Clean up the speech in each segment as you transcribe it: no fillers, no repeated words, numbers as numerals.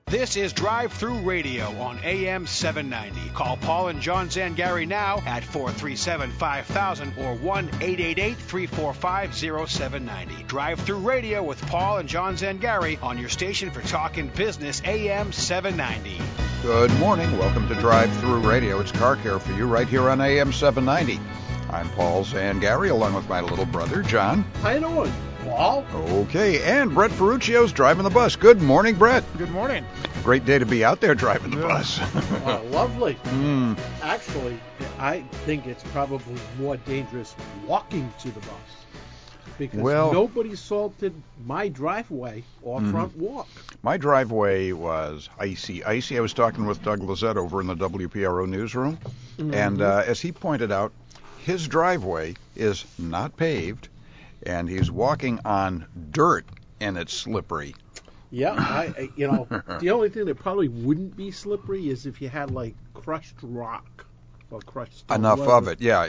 This is Drive Through Radio on AM 790. Call Paul and John Zangari now at 437-5000 or 1-888-345-0790. Drive Through Radio with Paul and John Zangari on your station for talking business, AM 790. Good morning. Welcome to Drive Through Radio. It's car care for you right here on AM 790. I'm Paul Zangari along with my little brother, John. How you doing, Paul? Okay, and Brett Ferruccio's driving the bus. Good morning, Brett. Good morning. Great day to be out there driving the bus. Lovely. Actually, I think it's probably more dangerous walking to the bus because nobody salted my driveway or front walk. My driveway was icy. I was talking with Doug Lizette over in the WPRO newsroom, and as he pointed out, his driveway is not paved, and he's walking on dirt, and it's slippery. Yeah, the only thing that probably wouldn't be slippery is if you had like crushed rock or crushed stone. Enough of it, yeah.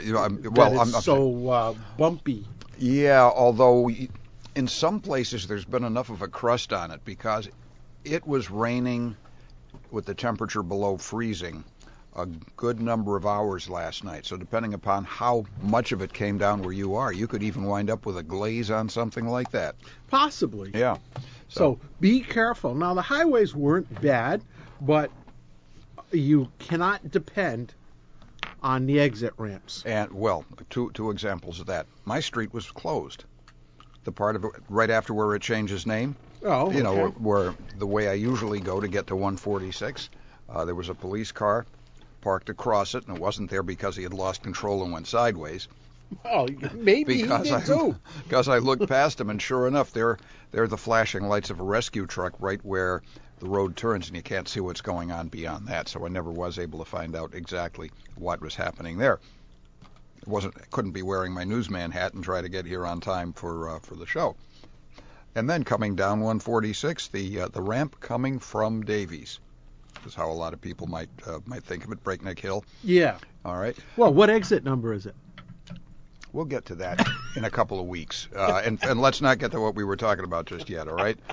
So bumpy. Yeah, although in some places there's been enough of a crust on it because it was raining with the temperature below freezing a good number of hours last night. So depending upon how much of it came down where you are, you could even wind up with a glaze on something like that. Possibly. Yeah. So be careful. Now, the highways weren't bad, but you cannot depend on the exit ramps. And, well, two examples of that. My street was closed. The part of it right after where it changed its name. Oh, you know, where the way I usually go to get to 146, there was a police car parked across it, and it wasn't there because he had lost control and went sideways. Oh, maybe he did too. Because I looked past him, and sure enough, there are the flashing lights of a rescue truck right where the road turns, and you can't see what's going on beyond that. So I never was able to find out exactly what was happening there. I couldn't be wearing my newsman hat and try to get here on time for the show. And then coming down 146, the ramp coming from Davies is how a lot of people might think of it, Breakneck Hill. Yeah. All right. Well, what exit number is it? We'll get to that in a couple of weeks. And let's not get to what we were talking about just yet, all right?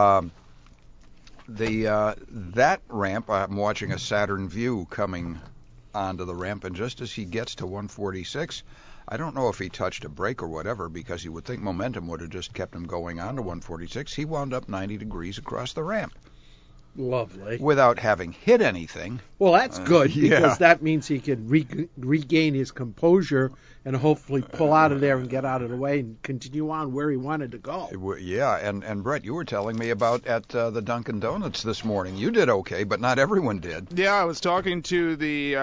That ramp, I'm watching a Saturn Vue coming onto the ramp, and just as he gets to 146, I don't know if he touched a brake or whatever, because you would think momentum would have just kept him going on to 146. He wound up 90 degrees across the ramp. Lovely. Without having hit anything. Well, that's good, because that means he can regain his composure and hopefully pull out of there and get out of the way and continue on where he wanted to go. Yeah, and Brett, you were telling me about at the Dunkin' Donuts this morning. You did okay, but not everyone did. Yeah, I was talking to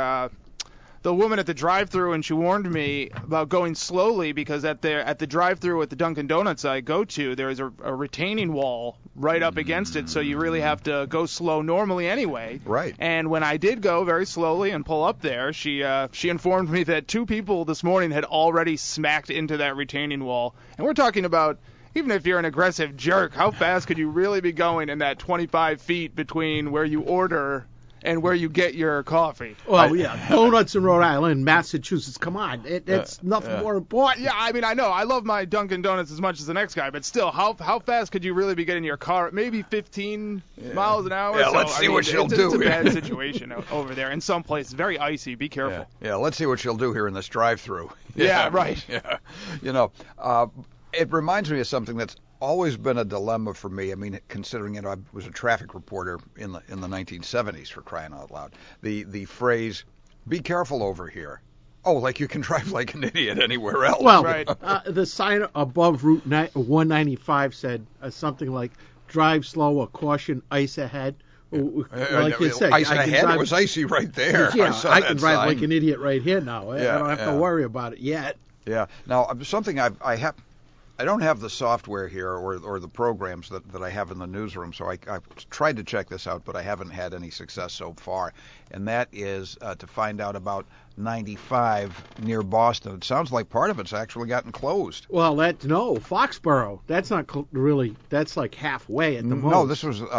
the woman at the drive-thru, and she warned me about going slowly because at the drive-thru at the Dunkin' Donuts I go to, there's a retaining wall right up against it, so you really have to go slow normally anyway. Right. And when I did go very slowly and pull up there, she informed me that 2 people this morning had already smacked into that retaining wall. And we're talking about, even if you're an aggressive jerk, how fast could you really be going in that 25 feet between where you order and where you get your coffee? Well, donuts in Rhode Island, Massachusetts, come on. It's nothing more important. Yeah, I mean, I know. I love my Dunkin' Donuts as much as the next guy, but still, how fast could you really be getting your car? Maybe 15 miles an hour? Yeah, let's see what she'll do. It's a bad situation over there. In some places, very icy. Be careful. Yeah, let's see what she'll do here in this drive-thru. Yeah, right. Yeah. You know, it reminds me of something that's always been a dilemma for me. I mean, considering I was a traffic reporter in the 1970s, for crying out loud. The phrase, "Be careful over here." Oh, like you can drive like an idiot anywhere else. Well, right. The sign above Route 195 said something like, "Drive slow or caution, ice ahead." Like you said, ice ahead. It was icy right there. Yeah, I sign. can drive like an idiot right here now. I don't have to worry about it yet. Yeah. Now, something I don't have the software here or the programs that I have in the newsroom, so I've tried to check this out, but I haven't had any success so far. And that is to find out about 95 near Boston. It sounds like part of it's actually gotten closed. Well, Foxborough. That's not really. That's like halfway at the most. No, this was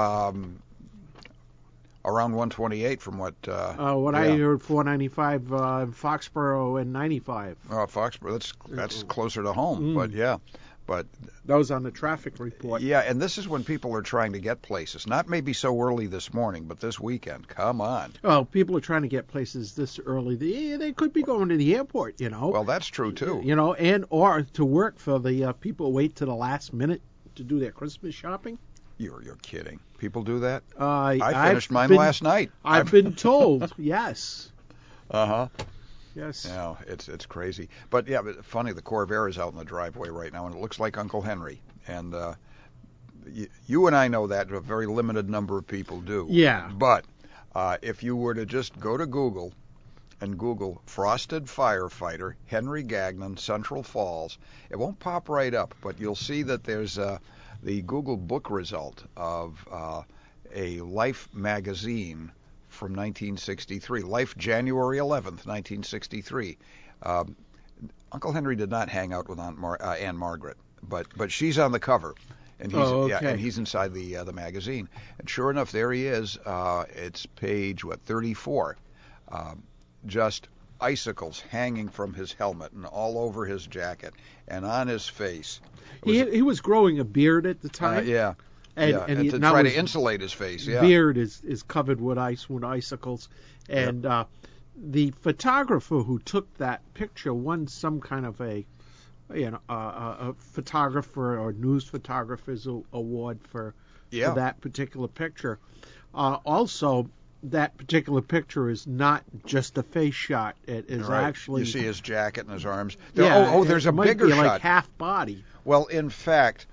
around 128 from what. I heard 495 Foxborough and 95. Foxborough. That's closer to home, but yeah. But that was on the traffic report. Yeah, and this is when people are trying to get places. Not maybe so early this morning, but this weekend. Come on. Oh, people are trying to get places this early. They could be going to the airport, Well, that's true too. And or to work for the people who wait to the last minute to do their Christmas shopping. You're kidding. People do that? I finished mine last night. I've been told. Yes. Uh-huh. Yes. Yeah, it's crazy. But yeah, but funny, the Corvair is out in the driveway right now, and it looks like Uncle Henry. And you and I know that a very limited number of people do. Yeah. But if you were to just go to Google and Google Frosted Firefighter, Henry Gagnon, Central Falls, it won't pop right up, but you'll see that there's the Google book result of a Life magazine from 1963, Life, January 11th, 1963. Uncle Henry did not hang out with Anne Margaret, but she's on the cover, and he's and he's inside the magazine. And sure enough, there he is. It's page 34. Just icicles hanging from his helmet and all over his jacket and on his face. He was growing a beard at the time. Yeah. And to try to insulate his face. Yeah. Beard is covered with icicles, and the photographer who took that picture won some kind of a photographer or news photographer's award for that particular picture. Also, that particular picture is not just a face shot. It is actually, you see his jacket and his arms. There's a bigger shot. Like half body. Well, in fact.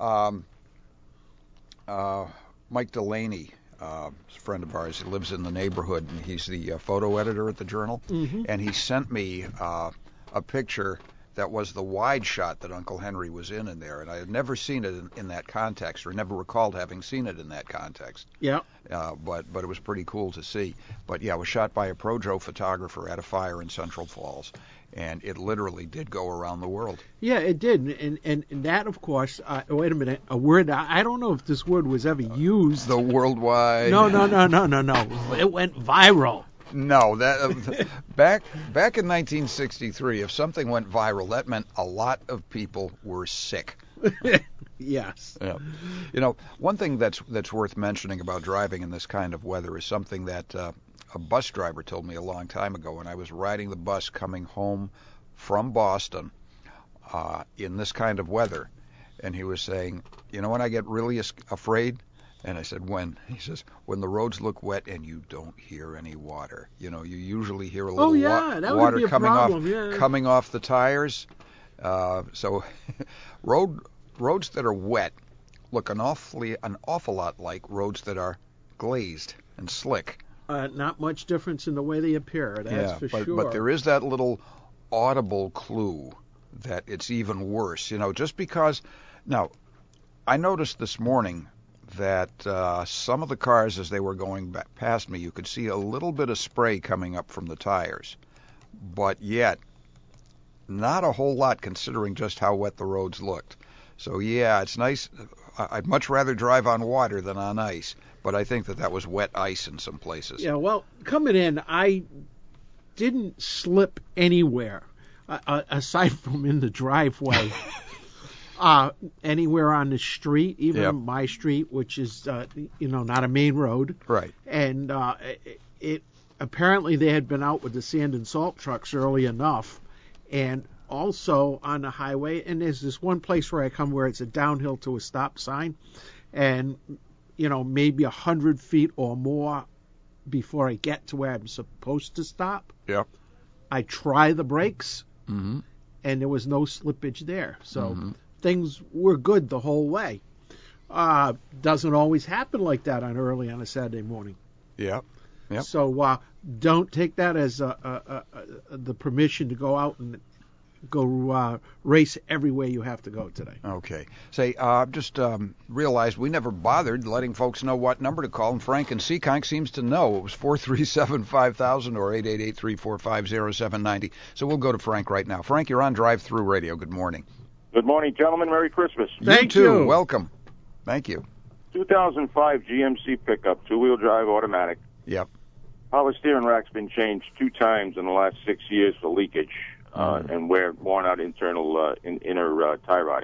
Mike Delaney, a friend of ours, he lives in the neighborhood, and he's the photo editor at the Journal, and he sent me a picture that was the wide shot that Uncle Henry was in there, and I had never seen it in that context, or never recalled having seen it in that context. Yeah. But it was pretty cool to see. But yeah, it was shot by a Projo photographer at a fire in Central Falls, and it literally did go around the world. Yeah, it did, and that, of course. Wait a minute, a word. I don't know if this word was ever used. The worldwide. No. It went viral. No, that back in 1963, if something went viral, that meant a lot of people were sick. Yes. Yeah. One thing that's worth mentioning about driving in this kind of weather is something that a bus driver told me a long time ago when I was riding the bus coming home from Boston in this kind of weather, and he was saying, when I get really afraid. And I said, when? He says, when the roads look wet and you don't hear any water. You usually hear a little water coming off the tires. So roads that are wet look an awful lot like roads that are glazed and slick. Not much difference in the way they appear, that's for sure. But there is that little audible clue that it's even worse. Just because. Now, I noticed this morning that some of the cars, as they were going back past me, you could see a little bit of spray coming up from the tires, but yet not a whole lot considering just how wet the roads looked. So yeah, it's nice. I'd much rather drive on water than on ice, but I think that was wet ice in some places. Yeah, well, coming in, I didn't slip anywhere aside from in the driveway. Anywhere on the street, even my street, which is not a main road. Right. And it apparently they had been out with the sand and salt trucks early enough, and also on the highway. And there's this one place where I come where it's a downhill to a stop sign, and maybe 100 feet or more before I get to where I'm supposed to stop. Yep. I try the brakes, and there was no slippage there. So. Things were good the whole way. Doesn't always happen like that early on a Saturday morning. Yeah. Yep. So don't take that as the permission to go out and go race everywhere you have to go today. Okay. Say, just realized we never bothered letting folks know what number to call, and Frank in Seekonk seems to know. It was 437-5000 or 888-345-0790. So we'll go to Frank right now. Frank, you're on Drive Thru Radio. Good morning. Good morning, gentlemen. Merry Christmas. Thank you. Welcome. Thank you. 2005 GMC pickup, two-wheel drive automatic. Yep. Power steering rack's been changed 2 times in the last 6 years for leakage and worn out internal inner tie rod ends.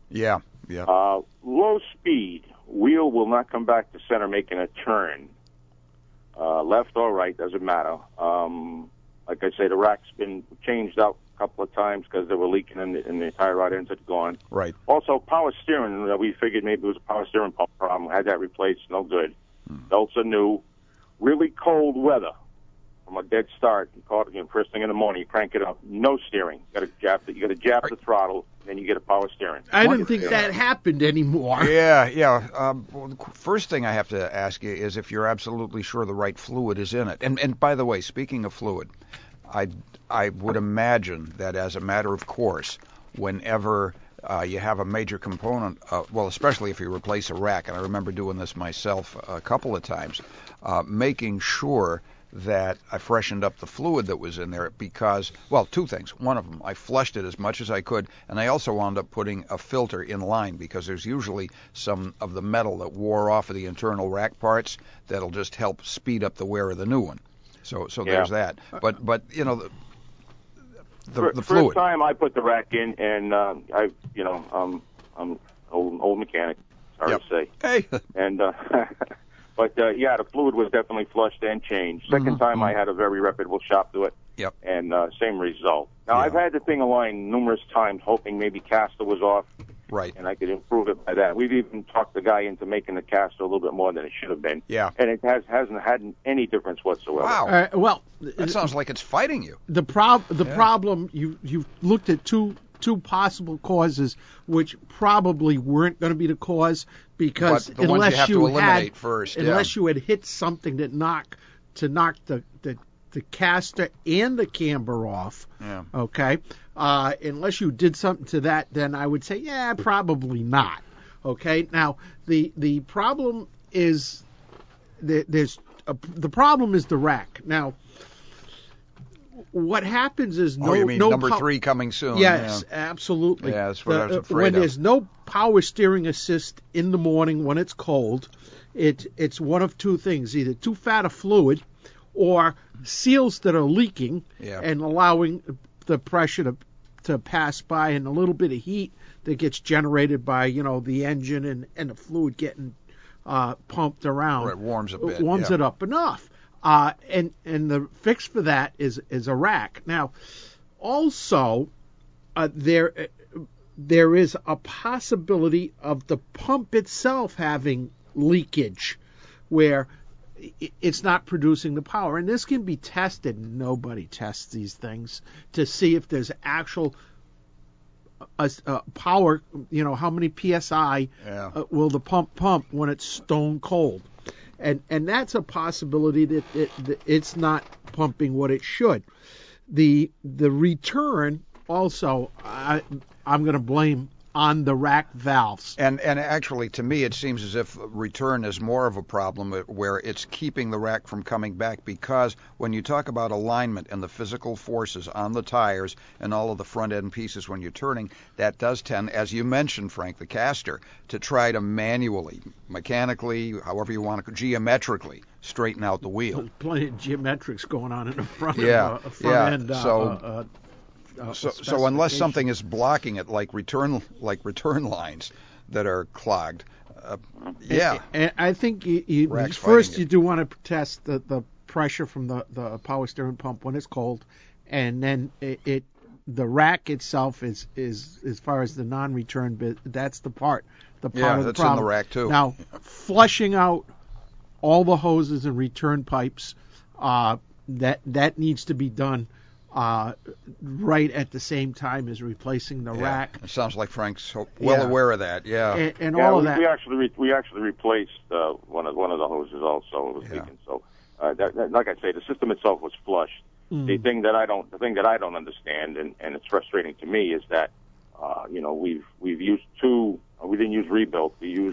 Yeah, yeah. Low speed, wheel will not come back to center making a turn. Left or right, doesn't matter. Like I say, the rack's been changed out a couple of times because they were leaking and the tie rod ends had gone. Right. Also, power steering, we figured maybe it was a power steering problem. Had that replaced, no good. Belts are new. Really cold weather. From a dead start, first thing in the morning, you crank it up. No steering. You got to jab the throttle, then you get a power steering. I didn't think that happened anymore. Yeah. Well, the first thing I have to ask you is if you're absolutely sure the right fluid is in it. And by the way, speaking of fluid, I would imagine that as a matter of course, whenever you have a major component, well, especially if you replace a rack, and I remember doing this myself a couple of times, making sure that I freshened up the fluid that was in there because, well, two things. One of them, I flushed it as much as I could, and I also wound up putting a filter in line because there's usually some of the metal that wore off of the internal rack parts that'll just help speed up the wear of the new one. So there's that. But the fluid. First time I put the rack in, and I'm old mechanic. Sorry to say. Hey. And but the fluid was definitely flushed and changed. Second time I had a very reputable shop do it. Yep. And same result. Now I've had the thing aligned numerous times, hoping maybe caster was off. Right. And I could improve it by that. We've even talked the guy into making the caster a little bit more than it should have been. Yeah. And it hasn't had any difference whatsoever. Wow. Well, that sounds like it's fighting you. The problem, you've looked at two possible causes, which probably weren't going to be the cause because but the ones you have to eliminate first, unless you had hit something that knocked the caster and the camber off. Yeah. Okay. Unless you did something to that, then I would say, probably not. Okay. Now the problem is the problem is the rack. Now, what happens is number 3 coming soon? Yes, absolutely. Yeah, that's what I was afraid when of. there's no power steering assist in the morning when it's cold, it's one of two things: either too fat of fluid, or seals that are leaking and allowing the pressure to pass by, and a little bit of heat that gets generated by the engine and the fluid getting pumped around. Right, warms a bit. Warms it up enough. And the fix for that is a rack. Now, also there is a possibility of the pump itself having leakage, where it's not producing the power. And this can be tested. Nobody tests these things to see if there's actual power. How many psi will the pump when it's stone cold? And that's a possibility that it's not pumping what it should. The return also, I'm going to blame on the rack valves. And actually, to me, it seems as if return is more of a problem where it's keeping the rack from coming back, because when you talk about alignment and the physical forces on the tires and all of the front end pieces when you're turning, that does tend, as you mentioned, Frank, the caster, to try to manually, mechanically, however you want to, geometrically straighten out the wheel. There's plenty of geometrics going on in the front end. So unless something is blocking it, like return lines that are clogged, And I think you do want to test the pressure from the power steering pump when it's cold, and then the rack itself is as far as the non-return bit. That's the part of the problem. Yeah, that's in the rack too. Now, flushing out all the hoses and return pipes, that needs to be done right at the same time as replacing the rack. It sounds like Frank's well aware of that. Yeah, and all of that. We actually replaced one of the hoses also. It was leaking. So, like I say, the system itself was flushed. The thing that I don't understand, and it's frustrating to me, is that we've used two. We didn't use rebuilt. We used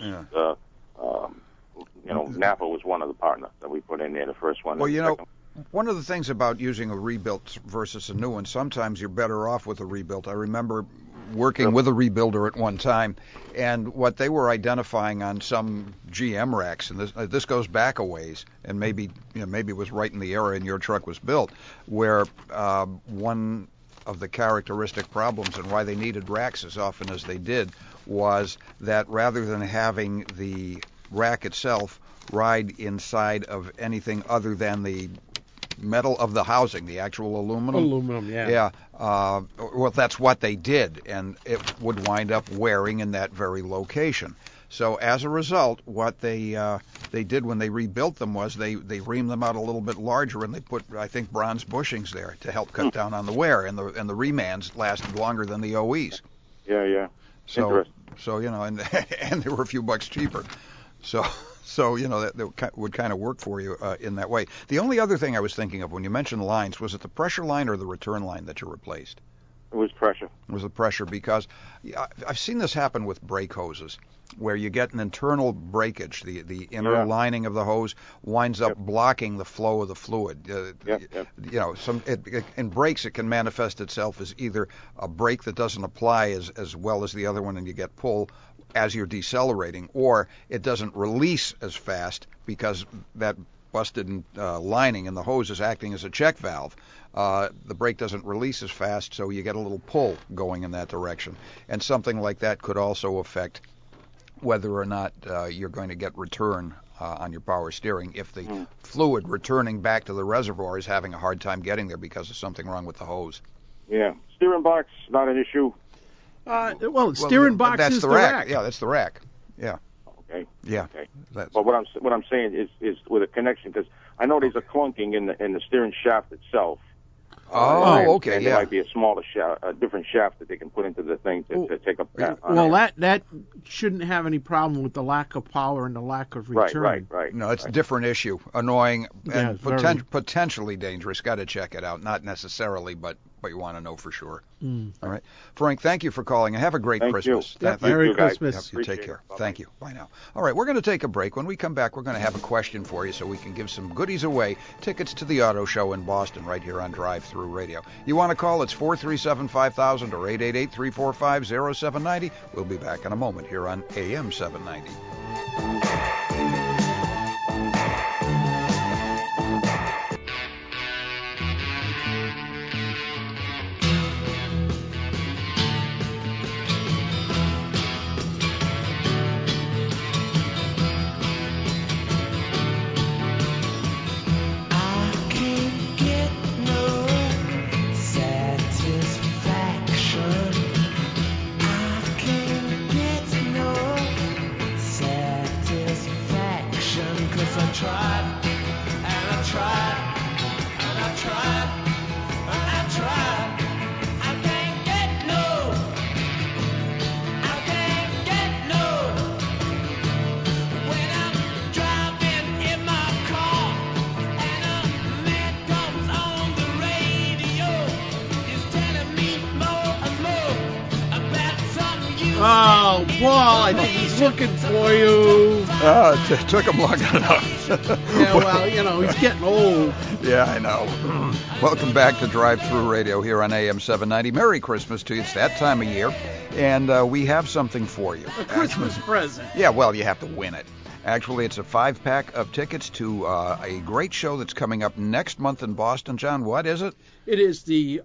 Napa was one of the partners that we put in there. The first one. Well, one of the things about using a rebuilt versus a new one, sometimes you're better off with a rebuilt. I remember working with a rebuilder at one time, and what they were identifying on some GM racks, and this goes back a ways, and maybe it was right in the era and your truck was built, where one of the characteristic problems and why they needed racks as often as they did was that rather than having the rack itself ride inside of anything other than the metal of the housing, the actual aluminum. Aluminum, yeah. Yeah. Well, that's what they did, and it would wind up wearing in that very location. So as a result, what they did when they rebuilt them was they reamed them out a little bit larger, and they put, I think, bronze bushings there to help cut down on the wear, and the remans lasted longer than the OEs. Yeah. So and they were a few bucks cheaper. So that would kind of work for you in that way. The only other thing I was thinking of when you mentioned lines, was it the pressure line or the return line that you replaced? It was pressure. It was the pressure, because I've seen this happen with brake hoses, where you get an internal breakage. The inner lining of the hose winds up blocking the flow of the fluid. In brakes, it can manifest itself as either a brake that doesn't apply as well as the other one, and you get pull as you're decelerating, or it doesn't release as fast because that busted lining in the hose is acting as a check valve. The brake doesn't release as fast, so you get a little pull going in that direction. And something like that could also affect whether or not you're going to get return on your power steering if the fluid returning back to the reservoir is having a hard time getting there because of something wrong with the hose. Yeah. Steering box, not an issue. Steering box that's is the rack. Yeah, that's the rack. Yeah. Okay. Yeah. Okay. But what I'm saying is with a connection, because I know there's a clunking in the steering shaft itself. Okay. And there might be a smaller shaft, a different shaft that they can put into the thing to take up that. That shouldn't have any problem with the lack of power and the lack of return. Right. No, it's a different issue. Annoying and potentially dangerous. Got to check it out. Not necessarily, but you want to know for sure. All right. Frank, thank you for calling, and have a great Christmas. Merry Christmas. You take care. Thank you. Bye now. All right, we're going to take a break. When we come back, we're going to have a question for you so we can give some goodies away. Tickets to the auto show in Boston right here on Drive Thru Radio. You want to call? It's 437-5000 or 888-345-0790. We'll be back in a moment here on AM 790. Oh, Paul, I think he's looking for you. It took him long enough. Yeah, well, he's getting old. Yeah, I know. Welcome back to Drive Thru Radio here on AM 790. Merry Christmas to you. It's that time of year, and we have something for you. A Christmas present. Yeah, well, you have to win it. Actually, it's a 5-pack of tickets to a great show that's coming up next month in Boston. John, what is it? It is the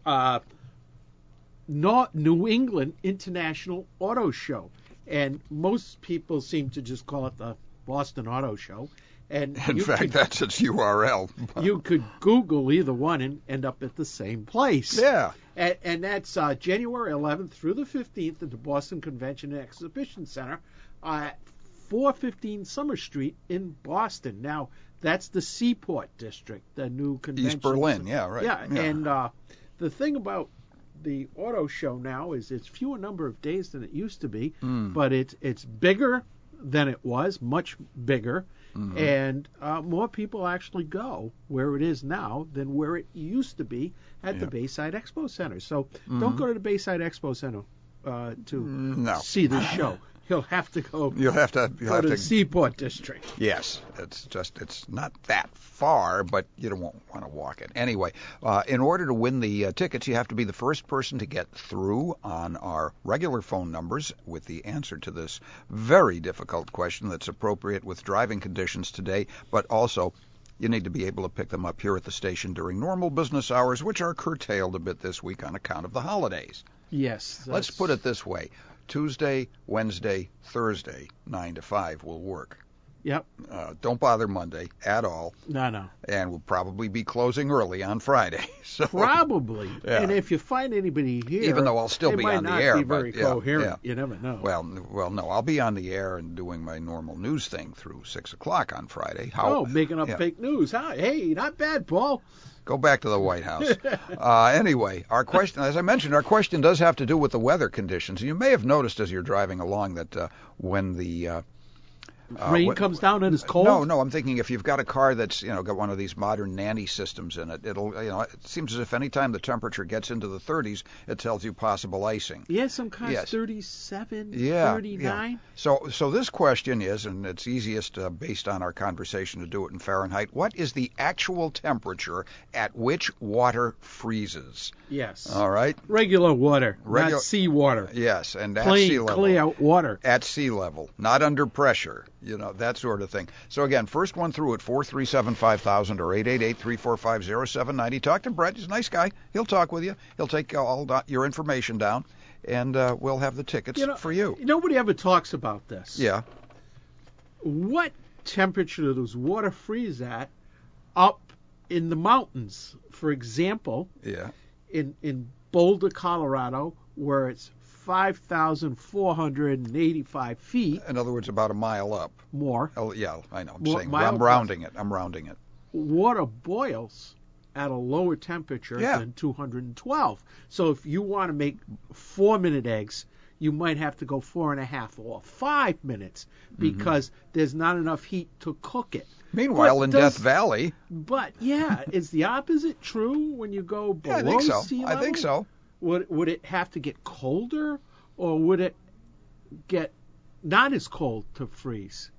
New England International Auto Show. And most people seem to just call it the Boston Auto Show. And in fact, that's its URL. You could Google either one and end up at the same place. Yeah. And that's January 11th through the 15th at the Boston Convention and Exhibition Center at 415 Summer Street in Boston. Now, that's the Seaport District, the new convention. East Berlin, yeah, right. Yeah. And the thing about the auto show now is it's fewer number of days than it used to be, but it's bigger than it was, much bigger, and more people actually go where it is now than where it used to be at the Bayside Expo Center. So don't go to the Bayside Expo Center to see this show. You'll have to go. You'll have to go to the Seaport District. Yes, it's not that far, but you don't want to walk it anyway. In order to win the tickets, you have to be the first person to get through on our regular phone numbers with the answer to this very difficult question that's appropriate with driving conditions today, but also you need to be able to pick them up here at the station during normal business hours, which are curtailed a bit this week on account of the holidays. Yes. Let's put it this way. Tuesday, Wednesday, Thursday, 9 to 5 will work. Yep. Don't bother Monday at all. No. And we'll probably be closing early on Friday. So, probably. Yeah. And if you find anybody here, even though I'll still be on the air, be very but yeah, coherent. yeah. You never know. Well, no, I'll be on the air and doing my normal news thing through 6 o'clock on Friday. Making up fake news. Hey, not bad, Paul. Go back to the White House. Anyway, our question, as I mentioned, our question does have to do with the weather conditions. You may have noticed as you're driving along that when the rain comes down and it's cold? No, I'm thinking if you've got a car that's, got one of these modern nanny systems in it, it'll, it seems as if any time the temperature gets into the 30s, it tells you possible icing. Yeah, some cars 37, 39. Yeah. So this question is, and it's easiest based on our conversation to do it in Fahrenheit, what is the actual temperature at which water freezes? Yes. All right? Regular water, not seawater. Yes, and at Plain, sea level. clear water. At sea level, not under pressure. That sort of thing. So again, first one through at 437-5000 or 888-345-0790. Talk to Brett. He's a nice guy. He'll talk with you. He'll take all your information down, and we'll have the tickets for you. Nobody ever talks about this. Yeah. What temperature does water freeze at up in the mountains? For example, in Boulder, Colorado, where it's 5,485 feet. In other words, about a mile up. More. Oh, yeah, I know. I'm rounding it. Water boils at a lower temperature than 212. So if you want to make 4-minute eggs, you might have to go 4.5 or 5 minutes because there's not enough heat to cook it. Meanwhile, in Death Valley. But, is the opposite true when you go below sea level? I think so. Would it have to get colder, or would it get not as cold to freeze?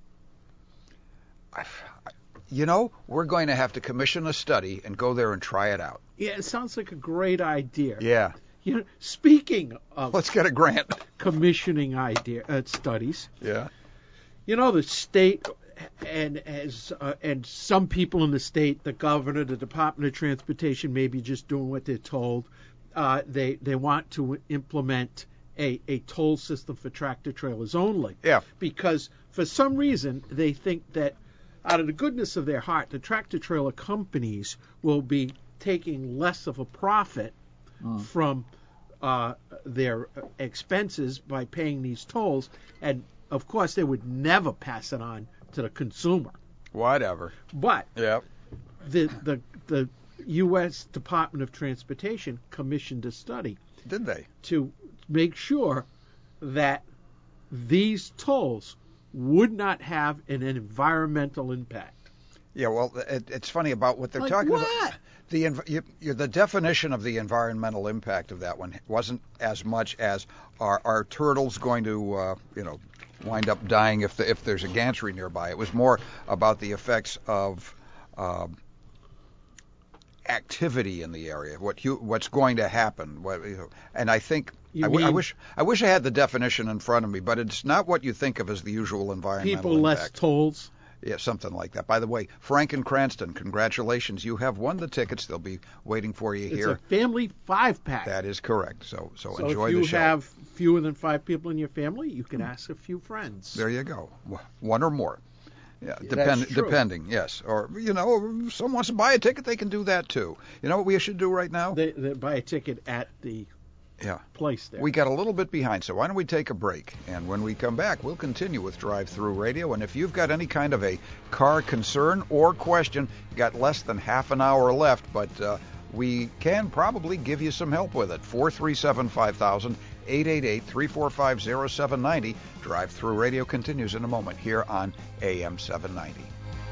We're going to have to commission a study and go there and try it out. Yeah, it sounds like a great idea. Yeah. Speaking of, let's get a grant. Commissioning studies. Yeah. The state and some people in the state, the governor, the Department of Transportation, may be just doing what they're told. They want to implement a toll system for tractor trailers only. Yeah. Because for some reason they think that out of the goodness of their heart, the tractor trailer companies will be taking less of a profit from their expenses by paying these tolls, and of course they would never pass it on to the consumer. Whatever. But the U.S. Department of Transportation commissioned a study. Did they? To make sure that these tolls would not have an environmental impact. Yeah, well, it's funny about what they're talking about. The definition of the environmental impact of that one wasn't as much as are turtles going to, wind up dying if there's a gantry nearby. It was more about the effects of activity in the area, what's going to happen, and I think I wish I had the definition in front of me, but it's not what you think of as the usual environmental impact. Less tolls. Yeah, something like that. By the way, Frank and Cranston, congratulations! You have won the tickets. They'll be waiting for you here. It's a family 5-pack. That is correct. So enjoy the show. If you have fewer than 5 people in your family, you can ask a few friends. There you go. One or more. Yeah, depending, yes. Or, if someone wants to buy a ticket, they can do that too. You know what we should do right now? They buy a ticket at the place there. We got a little bit behind, so why don't we take a break? And when we come back, we'll continue with Drive-Thru Radio. And if you've got any kind of a car concern or question, you got less than half an hour left, but we can probably give you some help with it. 437-5000, 888-345-0790. Drive-Thru Radio continues in a moment here on AM 790.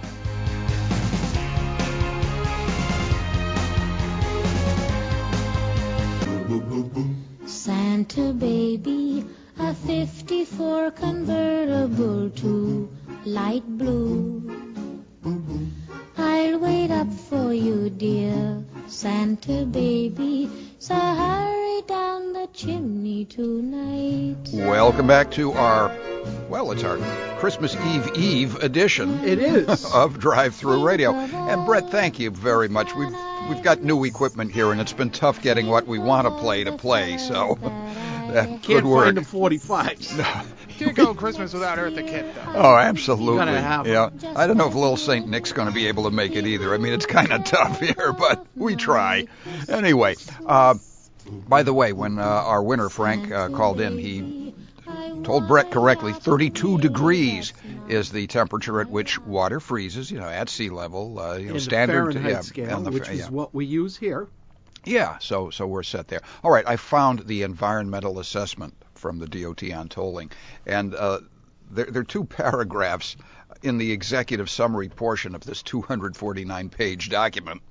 Santa baby, a 54 convertible to light blue. I'll wait up for you, dear Santa baby, so hurry down the chimney tonight. Welcome back to it's our Christmas Eve edition. It is. Of Drive-Thru Radio. And Brett, thank you very much. We've got new equipment here, and it's been tough getting what we want to play. So Can't work. find the 45s. Can't go Christmas without Eartha Kitt, though. Oh, absolutely. Gotta have yeah. them. I don't know if Little Saint Nick's going to be able to make it either. I mean, it's kind of tough here, but we try. Anyway, by the way, when our winner, Frank, called in, he told Brett correctly, 32 degrees is the temperature at which water freezes, at sea level. In standard the Fahrenheit scale, which is what we use here. Yeah, so we're set there. All right, I found the environmental assessment from the DOT on tolling, and there are two paragraphs in the executive summary portion of this 249-page document.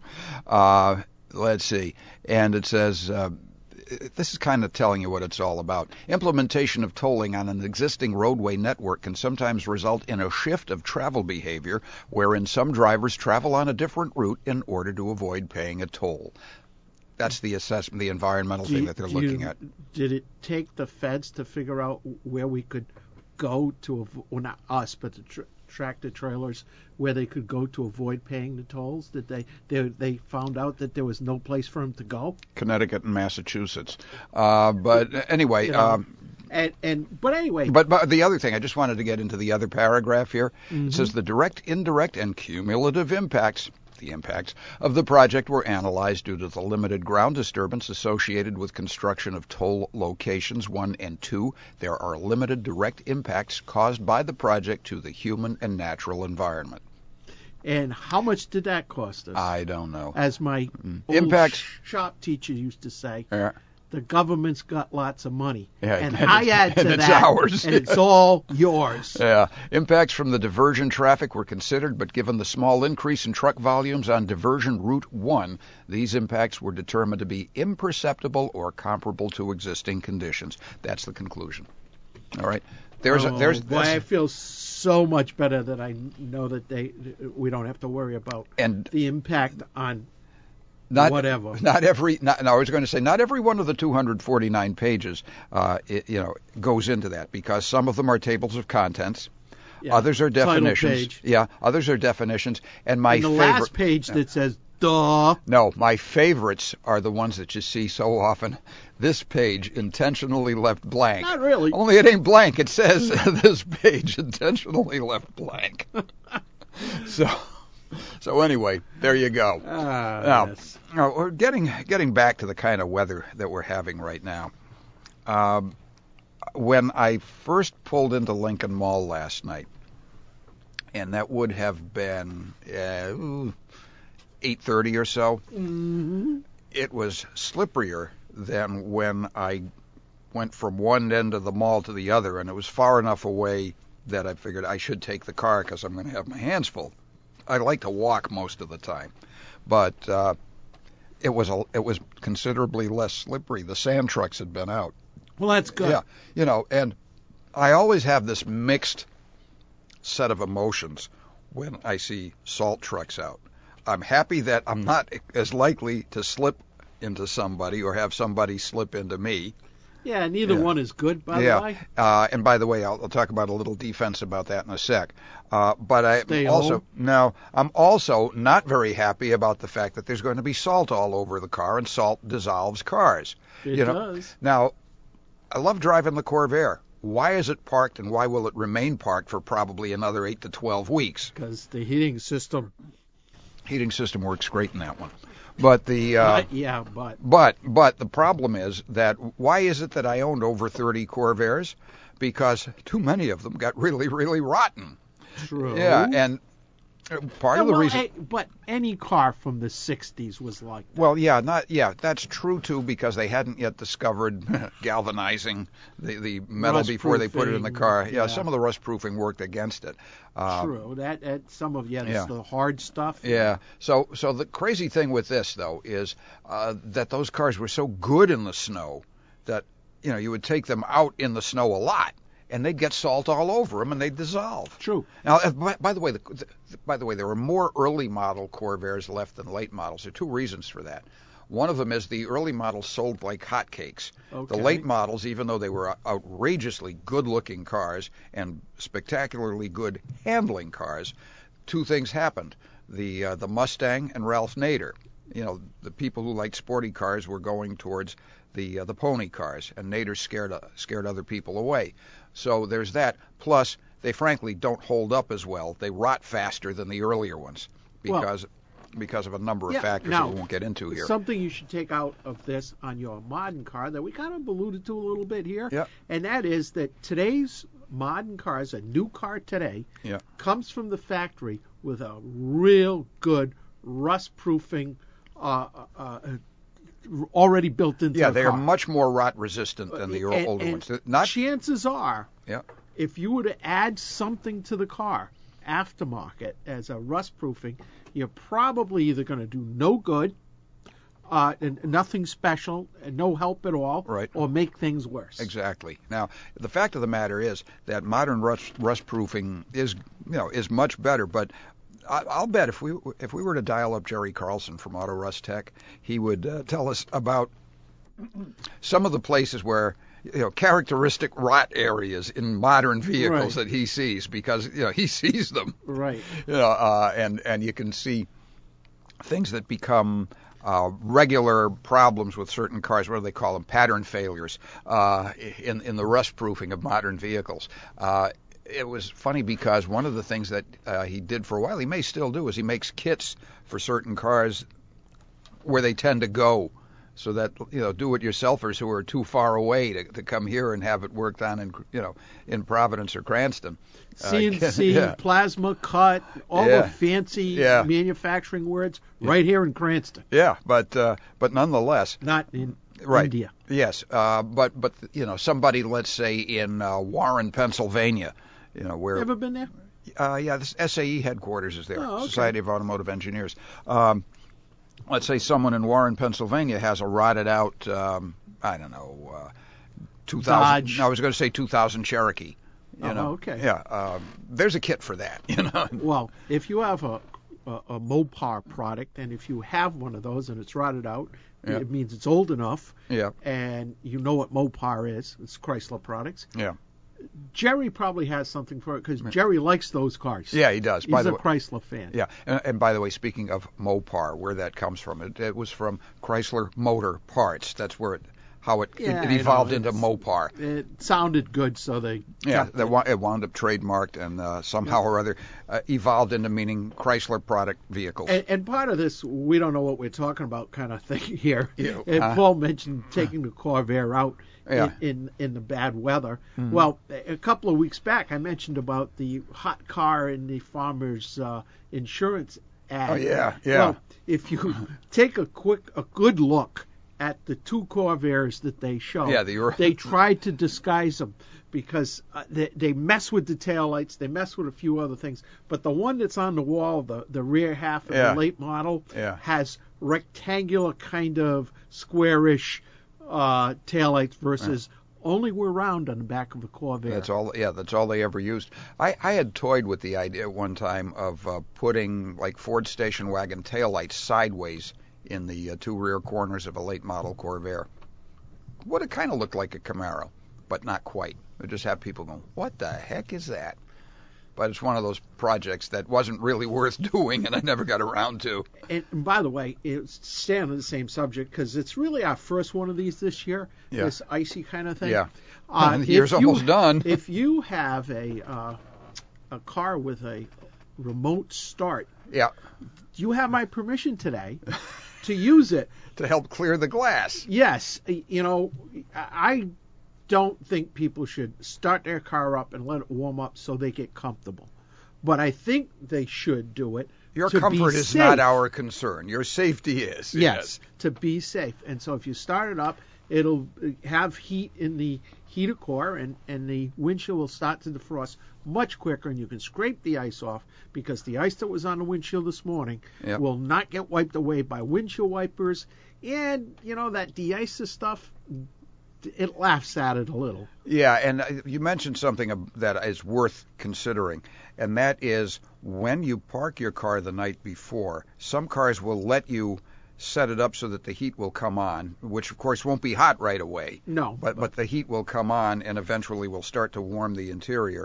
Let's see, and it says, this is kind of telling you what it's all about. Implementation of tolling on an existing roadway network can sometimes result in a shift of travel behavior, wherein some drivers travel on a different route in order to avoid paying a toll. That's the assessment, the environmental thing that they're looking at. Did it take the feds to figure out where we could go to, well, not us, but the tractor trailers, where they could go to avoid paying the tolls? Did they found out that there was no place for them to go? Connecticut and Massachusetts. But anyway. But anyway. But the other thing, I just wanted to get into the other paragraph here. Mm-hmm. It says the direct, indirect, and cumulative impacts of the project were analyzed due to the limited ground disturbance associated with construction of toll locations 1 and 2. There are limited direct impacts caused by the project to the human and natural environment. And how much did that cost us? I don't know. As my old shop teacher used to say, the government's got lots of money. Yeah, and I add to and that, it's ours. And it's all yours. Yeah. Impacts from the diversion traffic were considered, but given the small increase in truck volumes on diversion Route 1, these impacts were determined to be imperceptible or comparable to existing conditions. That's the conclusion. All right. I feel so much better that I know that we don't have to worry about the impact on whatever. I was going to say not every one of the 249 pages, goes into that, because some of them are tables of contents. Yeah, others are definitions. Yeah, others are definitions. And the last page that says duh. No, my favorites are the ones that you see so often. This page intentionally left blank. Not really. Only it ain't blank. It says this page intentionally left blank. So anyway, there you go. Now, we're getting back to the kind of weather that we're having right now. When I first pulled into Lincoln Mall last night, and that would have been 8:30 or so, it was slipperier than when I went from one end of the mall to the other, and it was far enough away that I figured I should take the car because I'm going to have my hands full. I like to walk most of the time, but it was considerably less slippery. The sand trucks had been out. Well, that's good. Yeah, and I always have this mixed set of emotions when I see salt trucks out. I'm happy that I'm not as likely to slip into somebody or have somebody slip into me. Yeah, neither one is good, by the way. And by the way, I'll talk about a little defense about that in a sec. But I'm also not very happy about the fact that there's going to be salt all over the car, and salt dissolves cars. It does. Now, I love driving the Corvair. Why is it parked, and why will it remain parked for probably another 8 to 12 weeks? Because the heating system works great in that one. But the but the problem is that why is it that I owned over 30 Corvairs? Because too many of them got really, really rotten. True. Yeah, and part of the reason. But any car from the 60s was like that. Well, that's true too, because they hadn't yet discovered galvanizing the metal before they put it in the car. Yeah, some of the rust proofing worked against it. True. That some of the hard stuff. Yeah. So the crazy thing with this though is that those cars were so good in the snow that you would take them out in the snow a lot, and they'd get salt all over them, and they'd dissolve. True. Now, by the way, there are more early model Corvairs left than late models. There are two reasons for that. One of them is the early models sold like hotcakes. Okay. The late models, even though they were outrageously good-looking cars and spectacularly good handling cars, two things happened: the Mustang and Ralph Nader. the people who liked sporty cars were going towards the pony cars, and Nader scared other people away. So there's that. Plus, they frankly don't hold up as well. They rot faster than the earlier ones because of a number of factors that we won't get into here. Something you should take out of this on your modern car that we kind of alluded to a little bit here, and that is that today's modern cars, a new car today, comes from the factory with a real good rust-proofing already built into the car. Yeah, they are much more rot resistant than the older ones. Chances are, if you were to add something to the car, aftermarket, as a rust proofing, you're probably either going to do no good, and nothing special, and no help at all, or make things worse. Exactly. Now, the fact of the matter is that modern rust proofing is much better, but I'll bet if we were to dial up Jerry Carlson from Auto Rust Tech, he would tell us about some of the places where characteristic rot areas in modern vehicles that he sees, because he sees them. Right. And you can see things that become regular problems with certain cars. What do they call them? Pattern failures in the rust proofing of modern vehicles. It was funny because one of the things that he did for a while, he may still do, is he makes kits for certain cars where they tend to go, so that do-it-yourselfers who are too far away to come here and have it worked on in Providence or Cranston. CNC, plasma cut, all the fancy manufacturing words right here in Cranston. Yeah, but nonetheless, not in India. Yes, but somebody, let's say in Warren, Pennsylvania, where. Ever been there? This SAE headquarters is there, Society of Automotive Engineers. Let's say someone in Warren, Pennsylvania has a rotted out, 2000. Dodge. No, I was going to say 2000 Cherokee. Okay. Yeah, there's a kit for that. Well, if you have a Mopar product, and if you have one of those and it's rotted out, it means it's old enough. Yeah. And you know what Mopar is? It's Chrysler products. Yeah. Jerry probably has something for it because Jerry likes those cars. Yeah, he does. He's a Chrysler fan. Yeah, and by the way, speaking of Mopar, where that comes from, it was from Chrysler Motor Parts. That's where it evolved into Mopar. It sounded good, so they it wound up trademarked and somehow or other evolved into meaning Chrysler product vehicles. And part of this, we don't know what we're talking about kind of thing here. And Paul mentioned taking the Corvair out in the bad weather. Mm-hmm. Well, a couple of weeks back, I mentioned about the hot car in the farmer's insurance ad. Oh, yeah. Well, if you take a good look at the two Corvairs that they show, they tried to disguise them because they mess with the taillights, they mess with a few other things. But the one that's on the wall, the rear half of the late model, has rectangular kind of squarish taillights versus only were round on the back of the Corvair. That's all they ever used. I had toyed with the idea at one time of putting like Ford station wagon taillights sideways in the two rear corners of a late model Corvair. Would have kind of looked like a Camaro, but not quite. It just have people going, what the heck is that? But it's one of those projects that wasn't really worth doing, and I never got around to. And by the way, it's staying on the same subject because it's really our first one of these this year, this icy kind of thing. Yeah, the year's almost done. If you have a car with a remote start, you have my permission today to use it. To help clear the glass. Yes. I don't think people should start their car up and let it warm up so they get comfortable. But I think they should do it. Your comfort is not our concern. Your safety is. Yes, to be safe. And so if you start it up, it'll have heat in the heater core, and the windshield will start to defrost much quicker, and you can scrape the ice off because the ice that was on the windshield this morning will not get wiped away by windshield wipers. And, that de-icer stuff, it laughs at it a little. Yeah, and you mentioned something that is worth considering, and that is when you park your car the night before, some cars will let you set it up so that the heat will come on, which of course won't be hot right away. No. But the heat will come on and eventually will start to warm the interior.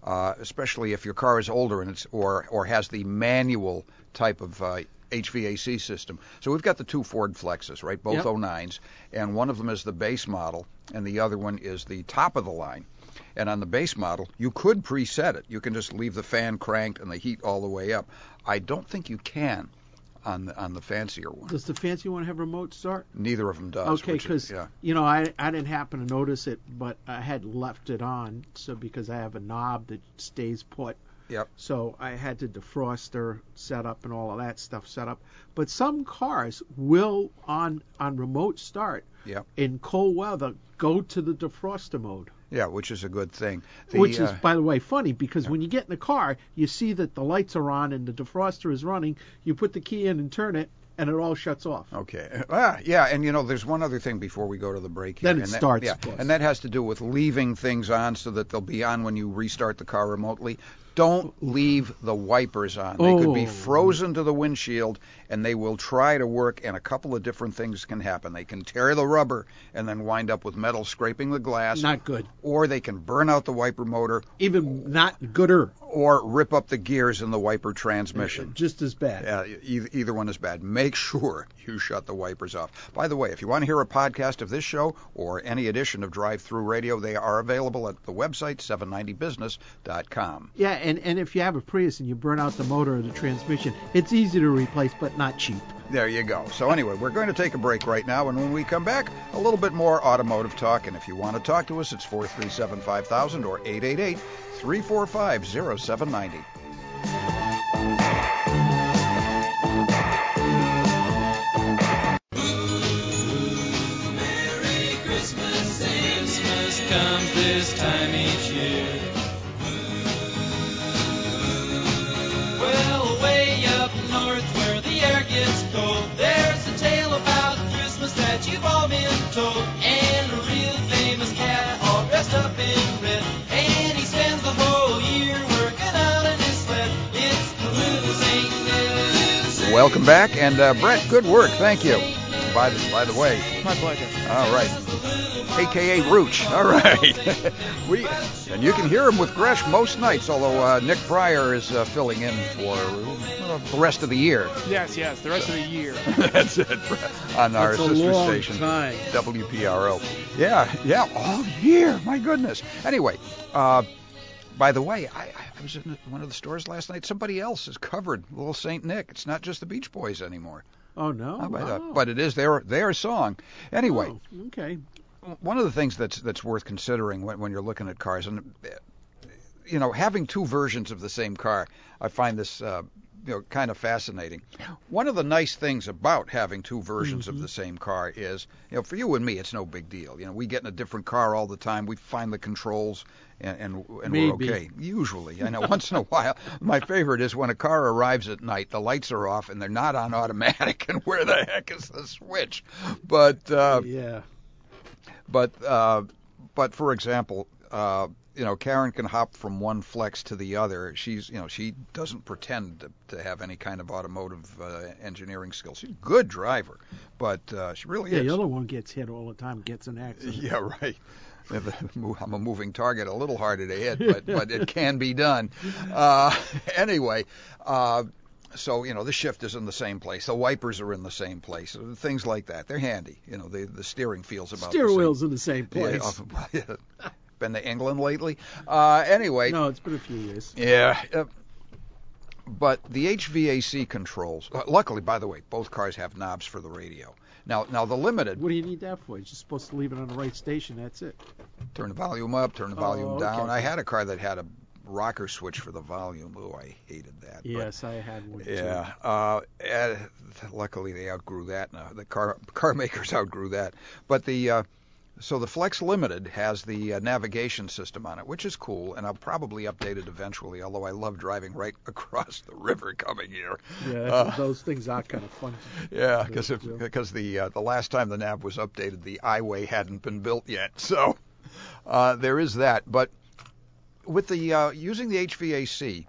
especially if your car is older and or has the manual type of HVAC system. So we've got the two Ford Flexes, right? Both 09s, and one of them is the base model, and the other one is the top of the line. And on the base model, you could preset it. You can just leave the fan cranked and the heat all the way up. I don't think you can on the fancier one. Does the fancy one have remote start? Neither of them does. Okay, because I didn't happen to notice it, but I had left it on, so because I have a knob that stays put. Yep. So I had the defroster set up and all of that stuff set up. But some cars will, on remote start, in cold weather, go to the defroster mode. Yeah, which is a good thing. Which is, by the way, funny, because when you get in the car, you see that the lights are on and the defroster is running. You put the key in and turn it, and it all shuts off. Okay. And there's one other thing before we go to the break here. Then it starts. And that has to do with leaving things on so that they'll be on when you restart the car remotely. Don't leave the wipers on. They could be frozen to the windshield, and they will try to work, and a couple of different things can happen. They can tear the rubber and then wind up with metal scraping the glass. Not good. Or they can burn out the wiper motor. Even not gooder. Or rip up the gears in the wiper transmission. Just as bad. Yeah, either one is bad. Make sure you shut the wipers off. By the way, if you want to hear a podcast of this show or any edition of Drive Thru Radio, they are available at the website 790business.com. Yeah, and if you have a Prius and you burn out the motor or the transmission, it's easy to replace, but not cheap. There you go. So anyway, we're going to take a break right now, and when we come back, a little bit more automotive talk. And if you want to talk to us, it's 437-5000 or 888-345-0790. Merry Christmas, Christmas comes this time each year. Well, way up north where the air gets cold, there's a tale about Christmas that you've all been told. And a real famous cat all dressed up in red, and he spends the whole year working out in his sled. It's the little Saint Nick. Welcome back, and Brett, good work. Thank you. By the way. My pleasure. All right. A.K.A. Rooch. All right. And you can hear him with Gresh most nights, although Nick Pryor is filling in for the rest of the year. Yes, the rest of the year. That's it. On our sister station, time. WPRO. Yeah, all year. My goodness. Anyway, by the way, I was in one of the stores last night. Somebody else has covered Little Saint Nick. It's not just the Beach Boys anymore. Oh, no? Wow. But it is their song. Anyway. Oh, okay. One of the things that's worth considering when you're looking at cars, and having two versions of the same car, I find this kind of fascinating. One of the nice things about having two versions of the same car is, for you and me, it's no big deal. We get in a different car all the time. We find the controls, and we're okay. Usually, I know once in a while. My favorite is when a car arrives at night, the lights are off, and they're not on automatic, and where the heck is the switch? But yeah. But for example, Karen can hop from one Flex to the other. She doesn't pretend to have any kind of automotive engineering skills. She's a good driver, but she really is. Yeah, the other one gets hit all the time, gets an accident. Yeah, right. I'm a moving target, a little harder to hit, but it can be done. Anyway. So, the shift is in the same place. The wipers are in the same place. Things like that. They're handy. The steering feel's about the same. Steering wheel's in the same place. Yeah. Been to England lately? Anyway. No, it's been a few years. Yeah. But the HVAC controls, luckily, by the way, both cars have knobs for the radio. Now the Limited. What do you need that for? You're just supposed to leave it on the right station. That's it. Turn the volume up, turn the volume down. I had a car that had a rocker switch for the volume. Oh, I hated that. Yes, I had one too. Yeah. Luckily, they outgrew that. Now the car makers outgrew that. But so the Flex Limited has the navigation system on it, which is cool, and I'll probably update it eventually. Although I love driving right across the river coming here. Yeah, those things are kind of fun. Yeah, because the last time the nav was updated, the I-Way hadn't been built yet. So there is that. But with the using the HVAC,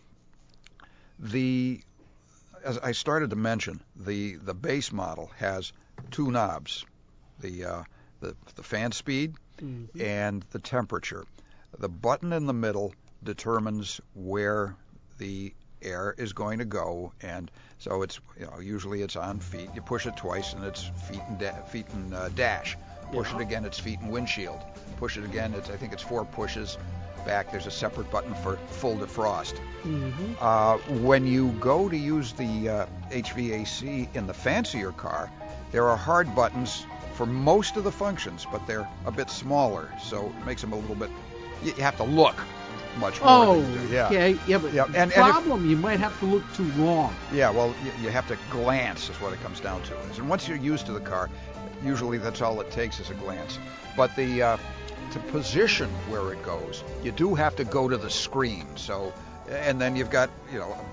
as I started to mention, the base model has two knobs, the fan speed and the temperature. The button in the middle determines where the air is going to go, and so it's usually it's on feet. You push it twice, and it's feet and dash. Push it again, it's feet and windshield. Push it again, I think it's 4 pushes back. There's a separate button for full defrost. Mm-hmm. When you go to use the HVAC in the fancier car, there are hard buttons for most of the functions, but they're a bit smaller, so it makes them a little bit. You have to look much more. Oh, okay. Yeah, but the problem, you might have to look too long. Yeah, well, you have to glance is what it comes down to. And once you're used to the car, usually that's all it takes is a glance. But to position where it goes, you do have to go to the screen. So, and then you've got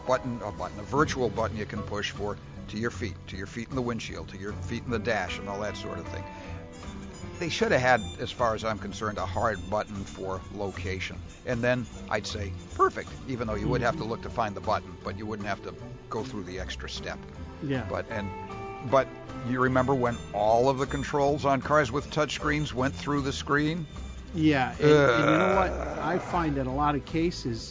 a virtual button you can push to your feet in the windshield, to your feet in the dash, and all that sort of thing. They should have had, as far as I'm concerned, a hard button for location. And then I'd say perfect, even though you would have to look to find the button, but you wouldn't have to go through the extra step. Yeah. But you remember when all of the controls on cars with touchscreens went through the screen? Yeah, and you know what? I find in a lot of cases,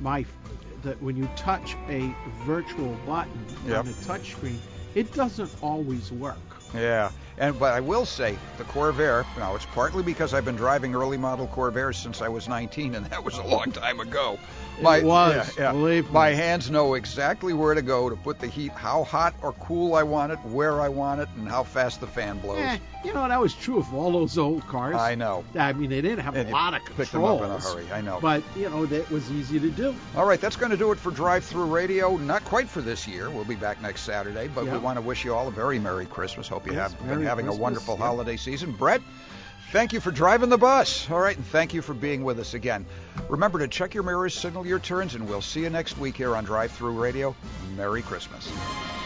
that when you touch a virtual button on the touchscreen, it doesn't always work. Yeah, but I will say the Corvair. Now it's partly because I've been driving early model Corvairs since I was 19, and that was a long time ago. Believe me. My hands know exactly where to go to put the heat, how hot or cool I want it, where I want it, and how fast the fan blows. That was true of all those old cars. I know. I mean, they didn't have a lot of controls. Pick them up in a hurry. I know. But that was easy to do. All right, that's going to do it for Drive Thru Radio. Not quite for this year. We'll be back next Saturday, but we want to wish you all a very Merry Christmas. Hope you have been having a wonderful holiday season. Brett, thank you for driving the bus. All right, and thank you for being with us again. Remember to check your mirrors, signal your turns, and we'll see you next week here on Drive Thru Radio. Merry Christmas.